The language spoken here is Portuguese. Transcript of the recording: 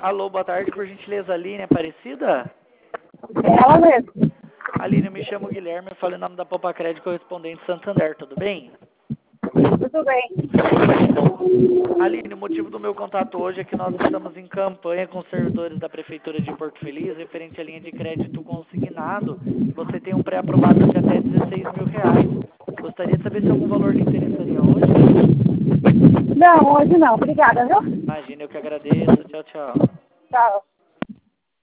Alô, boa tarde, por gentileza, Aline Aparecida? Ela mesmo. Aline, eu me chamo Guilherme, eu falo em nome da Poupa Crédito Correspondente Santander, tudo bem? Tudo bem. Aline, o motivo do meu contato hoje é que nós estamos em campanha com os servidores da Prefeitura de Porto Feliz, referente à linha de crédito consignado. Você tem um pré-aprovado de até R$ 16.000. Gostaria de saber se algum valor lhe interessaria hoje? Não, hoje não. Obrigada, viu? Imagina, eu que agradeço. Tchau, tchau. Tchau.